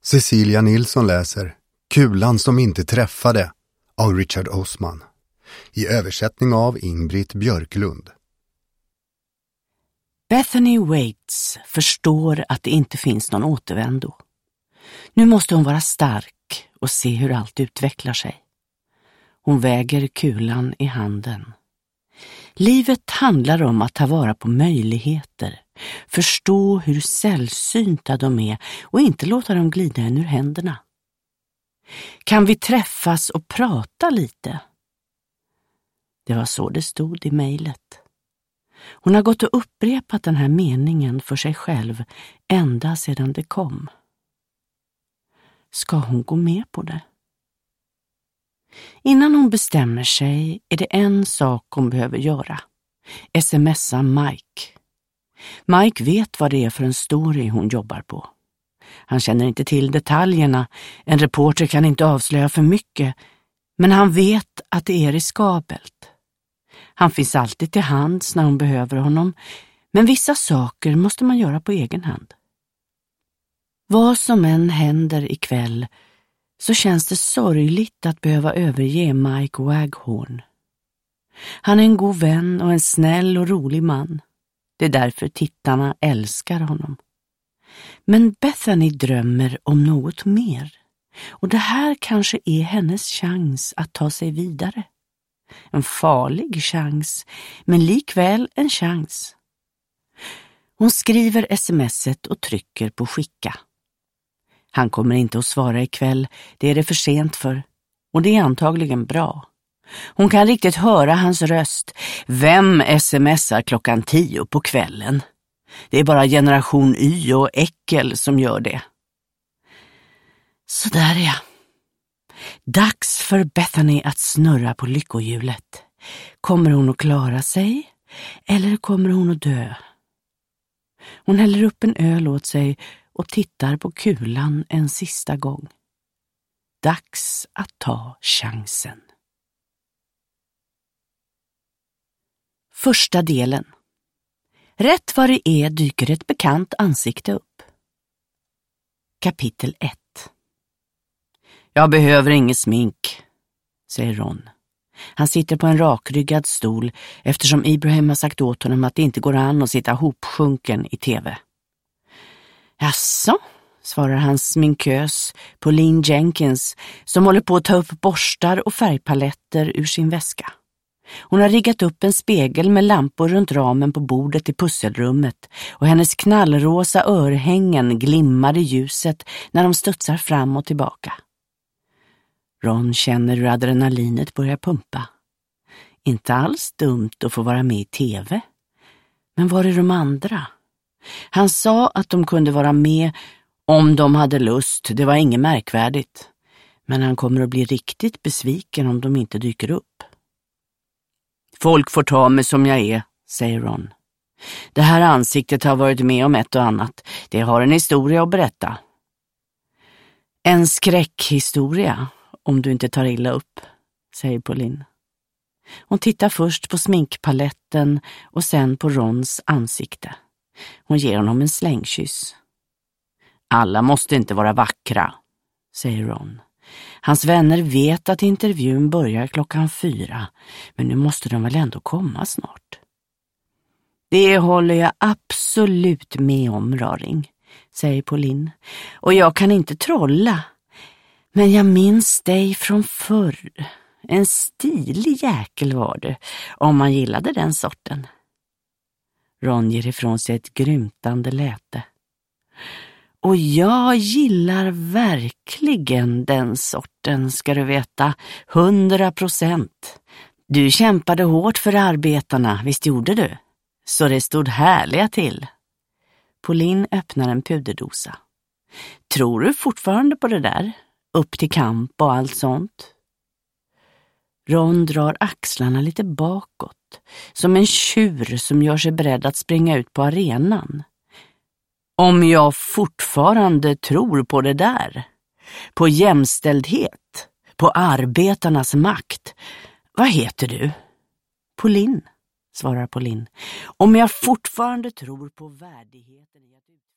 Cecilia Nilsson läser Kulan som inte träffade av Richard Osman i översättning av Ingrid Björklund. Bethany Waits förstår att det inte finns någon återvändo. Nu måste hon vara stark och se hur allt utvecklar sig. Hon väger kulan i handen. Livet handlar om att ta vara på möjligheter, förstå hur sällsynta de är och inte låta dem glida en ur händerna. Kan vi träffas och prata lite? Det var så det stod i mejlet. Hon har gått och upprepat den här meningen för sig själv ända sedan det kom. Ska hon gå med på det? Innan hon bestämmer sig är det en sak hon behöver göra. Smsa Mike. Mike vet vad det är för en story hon jobbar på. Han känner inte till detaljerna, en reporter kan inte avslöja för mycket, men han vet att det är riskabelt. Han finns alltid till hands när hon behöver honom, men vissa saker måste man göra på egen hand. Vad som än händer ikväll så känns det sorgligt att behöva överge Mike Waghorn. Han är en god vän och en snäll och rolig man. Det är därför tittarna älskar honom. Men Bethany drömmer om något mer. Och det här kanske är hennes chans att ta sig vidare. En farlig chans, men likväl en chans. Hon skriver smset och trycker på skicka. Han kommer inte att svara ikväll, det är det för sent för. Och det är antagligen bra. Hon kan riktigt höra hans röst. Vem smsar 10:00 på kvällen? Det är bara generation Y och äckel som gör det. Så där ja. Dags för Bethany att snurra på lyckohjulet. Kommer hon att klara sig? Eller kommer hon att dö? Hon häller upp en öl åt sig och tittar på kulan en sista gång. Dags att ta chansen. Första delen. Rätt vad det är dyker ett bekant ansikte upp. Kapitel 1. Jag behöver inget smink, säger Ron. Han sitter på en rakryggad stol eftersom Ibrahim har sagt åt honom att det inte går an att sitta hopsjunken i tv. Jaså, svarar hans sminkös Pauline Jenkins som håller på att ta upp borstar och färgpaletter ur sin väska. Hon har riggat upp en spegel med lampor runt ramen på bordet i pusselrummet och hennes knallrosa örhängen glimmar i ljuset när de studsar fram och tillbaka. Ron känner hur adrenalinet börjar pumpa. Inte alls dumt att få vara med i tv. Men var är de andra? Han sa att de kunde vara med om de hade lust, det var inget märkvärdigt. Men han kommer att bli riktigt besviken om de inte dyker upp. Folk får ta mig som jag är, säger Ron. Det här ansiktet har varit med om ett och annat. Det har en historia att berätta. En skräckhistoria, om du inte tar illa upp, säger Pauline. Hon tittar först på sminkpaletten och sen på Rons ansikte. Hon ger honom en slängkyss. Alla måste inte vara vackra, säger Ron. Hans vänner vet att intervjun börjar 4:00, men nu måste de väl ändå komma snart. Det håller jag absolut med om, Raring, säger Pauline. Och jag kan inte trolla, men jag minns dig från förr. En stilig jäkel var du, om man gillade den sorten. Ron ger ifrån sig ett grymtande läte. Och jag gillar verkligen den sorten, ska du veta, 100%. Du kämpade hårt för arbetarna, visst gjorde du? Så det stod härliga till. Pauline öppnar en puderdosa. Tror du fortfarande på det där? Upp till kamp och allt sånt? Ron drar axlarna lite bakåt, som en tjur som gör sig beredd att springa ut på arenan. Om jag fortfarande tror på det där, på jämställdhet, på arbetarnas makt. Vad heter du? Pauline, svarar Pauline. Om jag fortfarande tror på värdigheten i att